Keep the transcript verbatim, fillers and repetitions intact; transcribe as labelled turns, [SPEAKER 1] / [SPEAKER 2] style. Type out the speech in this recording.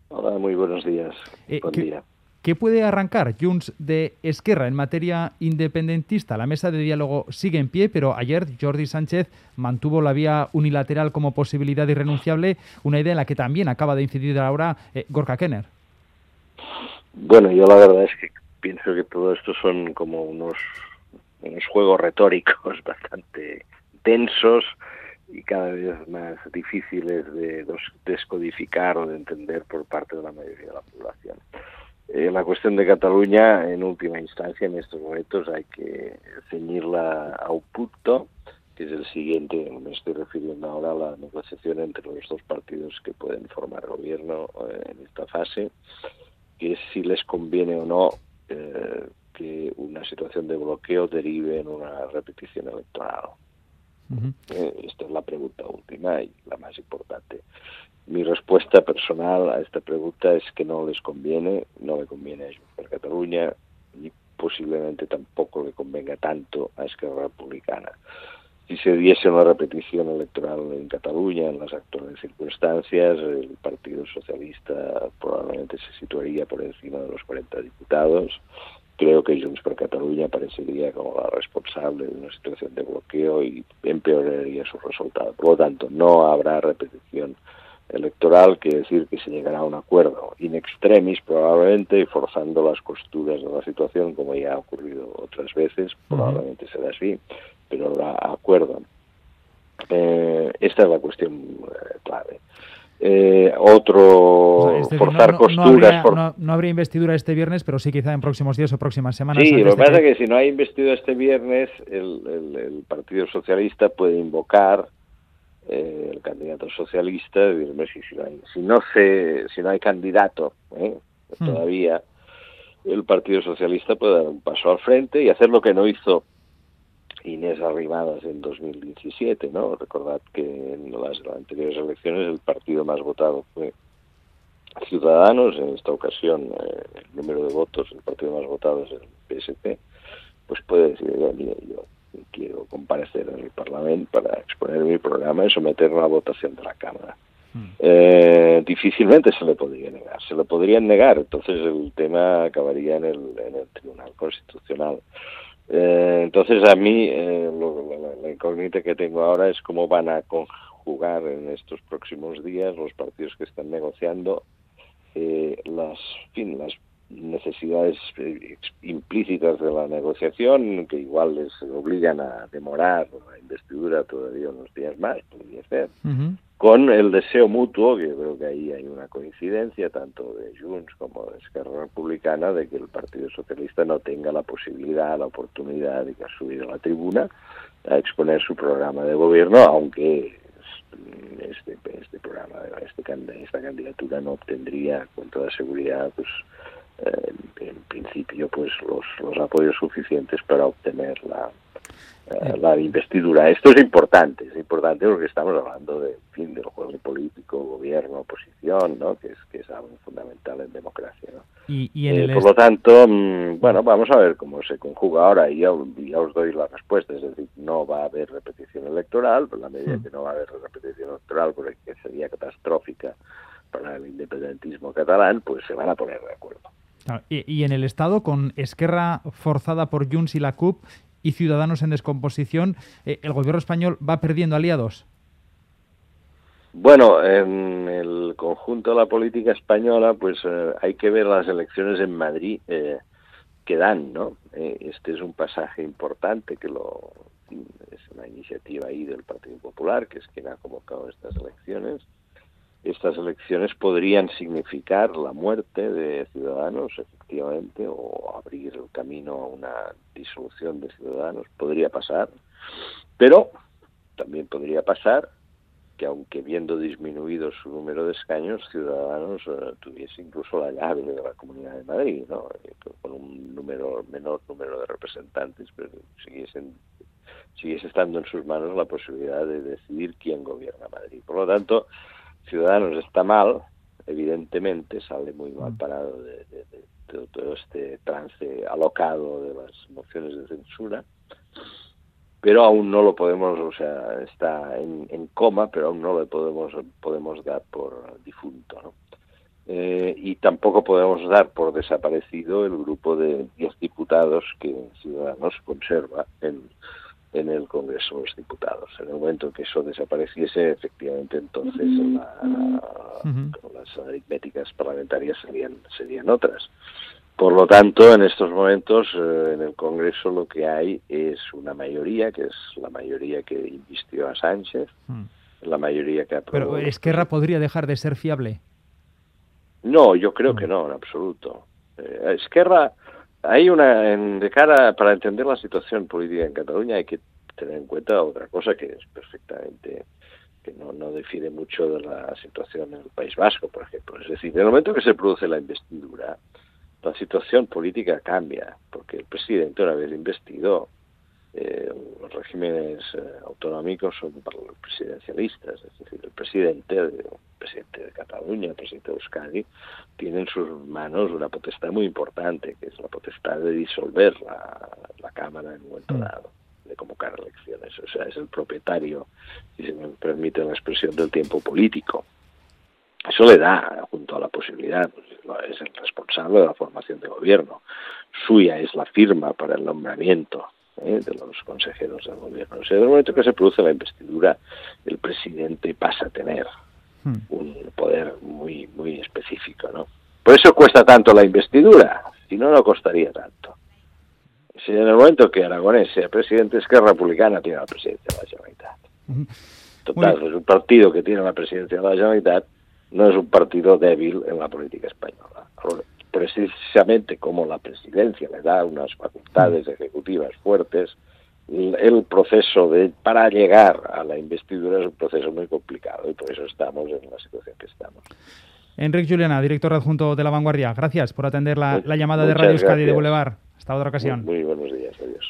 [SPEAKER 1] Hola, muy buenos días.
[SPEAKER 2] Eh,
[SPEAKER 1] Buen
[SPEAKER 2] ¿qué,
[SPEAKER 1] día.
[SPEAKER 2] qué puede arrancar Junts de Esquerra en materia independentista? La mesa de diálogo sigue en pie, pero ayer Jordi Sánchez mantuvo la vía unilateral como posibilidad irrenunciable, una idea en la que también acaba de incidir ahora eh, Gorka Kenner.
[SPEAKER 1] Bueno, yo la verdad es que pienso que todo esto son como unos, unos juegos retóricos bastante densos y cada vez más difíciles de descodificar o de entender por parte de la mayoría de la población. Eh, la cuestión de Cataluña, en última instancia, en estos momentos hay que ceñirla a un punto, que es el siguiente. Me estoy refiriendo ahora a la negociación entre los dos partidos que pueden formar gobierno eh, en esta fase, que es si les conviene o no eh, que una situación de bloqueo derive en una repetición electoral.
[SPEAKER 2] Uh-huh.
[SPEAKER 1] Eh, esta es la pregunta última y la más importante. Mi respuesta personal a esta pregunta es que no les conviene, no le conviene a Junts per Catalunya y posiblemente tampoco le convenga tanto a Esquerra Republicana. Si se diese una repetición electoral en Cataluña, en las actuales circunstancias, el Partido Socialista probablemente se situaría por encima de los cuarenta diputados. Creo que Junts per Catalunya aparecería como la responsable de una situación de bloqueo y empeoraría su resultado. Por lo tanto, no habrá repetición electoral, quiere decir que se llegará a un acuerdo in extremis probablemente, forzando las costuras de la situación, como ya ha ocurrido otras veces, probablemente uh-huh. será así, pero habrá acuerdo. Eh, esta es la cuestión eh, clave. Eh, otro,
[SPEAKER 2] o sea, es decir,
[SPEAKER 1] forzar
[SPEAKER 2] no, no,
[SPEAKER 1] costuras...
[SPEAKER 2] No habría,
[SPEAKER 1] For...
[SPEAKER 2] no, no habría investidura este viernes, pero sí quizá en próximos días o próximas semanas.
[SPEAKER 1] Sí,
[SPEAKER 2] antes
[SPEAKER 1] lo que
[SPEAKER 2] de
[SPEAKER 1] pasa
[SPEAKER 2] que...
[SPEAKER 1] es que si no hay investidura este viernes, el, el, el Partido Socialista puede invocar Eh, el candidato socialista, si, si, no hay, si no se, si no hay candidato ¿eh? hmm. todavía, el Partido Socialista puede dar un paso al frente y hacer lo que no hizo Inés Arrimadas en dos mil diecisiete, ¿no? Recordad que en las, las anteriores elecciones el partido más votado fue Ciudadanos. En esta ocasión eh, el número de votos, el partido más votado es el P S C. Pues puede decir, ya, mire, yo quiero comparecer en el Parlamento para exponer mi programa y someterlo a la votación de la Cámara. Mm. Eh, difícilmente se le podría negar. Se le podrían negar, entonces el tema acabaría en el, en el Tribunal Constitucional. Eh, entonces a mí eh, lo, la, la incógnita que tengo ahora es cómo van a conjugar en estos próximos días los partidos que están negociando eh, las, en fin, las necesidades implícitas de la negociación, que igual les obligan a demorar la investidura todavía unos días más, podría ser, uh-huh. con el deseo mutuo, que yo creo que ahí hay una coincidencia, tanto de Junts como de Esquerra Republicana, de que el Partido Socialista no tenga la posibilidad, la oportunidad de que ha subido a la tribuna a exponer su programa de gobierno, aunque este, este programa, este, esta candidatura no obtendría con toda seguridad pues eh, en principio pues los, los apoyos suficientes para obtener la, eh, la investidura. Esto es importante, es importante porque estamos hablando de, en fin, del juego político, gobierno, oposición, ¿no? que es que es algo fundamental en democracia, ¿no?
[SPEAKER 2] Y, y en
[SPEAKER 1] eh,
[SPEAKER 2] el
[SPEAKER 1] por lo tanto, mmm, bueno, vamos a ver cómo se conjuga ahora y ya, ya os doy la respuesta, es decir, no va a haber repetición electoral, por la medida que no va a haber repetición electoral, porque sería catastrófica para el independentismo catalán, pues se van a poner de acuerdo.
[SPEAKER 2] Y, y en el Estado, con Esquerra forzada por Junts y la C U P y Ciudadanos en descomposición, eh, ¿el gobierno español va perdiendo aliados?
[SPEAKER 1] Bueno, en el conjunto de la política española, pues eh, hay que ver las elecciones en Madrid eh, que dan, ¿no? Eh, este es un pasaje importante que lo es una iniciativa ahí del Partido Popular, que es quien ha convocado estas elecciones. Estas elecciones podrían significar la muerte de Ciudadanos, efectivamente, o abrir el camino a una disolución de Ciudadanos. Podría pasar, pero también podría pasar que, aunque viendo disminuido su número de escaños, Ciudadanos uh, tuviese incluso la llave de la Comunidad de Madrid, ¿no? Con un número menor número de representantes, pero siguiesen, siguiese estando en sus manos la posibilidad de decidir quién gobierna Madrid. Por lo tanto, Ciudadanos está mal, evidentemente sale muy mal parado de, de, de, de todo este trance alocado de las mociones de censura, pero aún no lo podemos, o sea, está en, en coma, pero aún no lo podemos podemos dar por difunto, ¿no? Eh, y tampoco podemos dar por desaparecido el grupo de diez diputados que Ciudadanos conserva en, en el Congreso de los Diputados. En el momento en que eso desapareciese, efectivamente, entonces la, uh-huh. las aritméticas parlamentarias serían, serían otras. Por lo tanto, en estos momentos, eh, en el Congreso lo que hay es una mayoría, que es la mayoría que invistió a Sánchez, uh-huh. la mayoría que aprobó...
[SPEAKER 2] ¿Pero Esquerra podría dejar de ser fiable?
[SPEAKER 1] No, yo creo que no, en absoluto. Eh, Esquerra, hay una, en, de cara, para entender la situación política en Cataluña hay que tener en cuenta otra cosa que es perfectamente, que no, no difiere mucho de la situación en el País Vasco, por ejemplo. Es decir, en el momento que se produce la investidura, la situación política cambia, porque el presidente, una vez investido, eh, los regímenes eh, autonómicos son presidencialistas, es decir, el presidente, el presidente de Cataluña, el presidente de Euskadi, tiene en sus manos una potestad muy importante, que es la potestad de disolver la, la Cámara en un momento dado, de convocar elecciones. O sea, es el propietario, si se me permite la expresión, del tiempo político. Eso le da, junto a la posibilidad, pues, es el responsable de la formación de gobierno. Suya es la firma para el nombramiento ¿eh? de los consejeros del gobierno. O sea, en el momento que se produce la investidura, el presidente pasa a tener hmm. un poder muy muy específico, ¿no? Por eso cuesta tanto la investidura, si no, no costaría tanto. Si en el momento que Aragonés sea presidente, Esquerra Republicana tiene la presidencia de la Generalitat. Total, pues un partido que tiene la presidencia de la Generalitat no es un partido débil en la política española. Precisamente como la presidencia le da unas facultades ejecutivas fuertes, el proceso de para llegar a la investidura es un proceso muy complicado y por eso estamos en la situación que estamos.
[SPEAKER 2] Enric Juliana, director adjunto de La Vanguardia, gracias por atender la, la llamada de Radio Euskadi de Boulevard. Hasta otra ocasión.
[SPEAKER 1] Muy, muy buenos días, adiós.